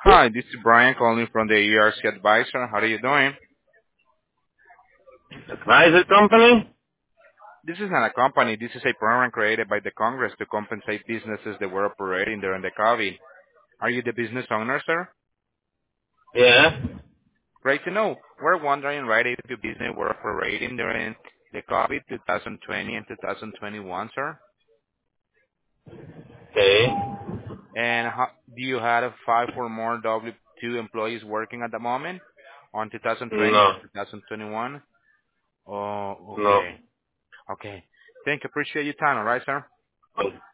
Hi, this is Brian calling from the ERC Advisor. How are you doing? Advisor company? This is not a company. This is a program created by the Congress to compensate businesses that were operating during the COVID. Are you the business owner, sir? Yeah. Great to know. We're wondering, right, if your business were operating during the COVID 2020 and 2021, sir? Okay. And do you have five or more W-2 employees working at the moment on 2020 No. and 2021? Oh, No. okay. Okay. Thank you. Appreciate your time. All right, sir?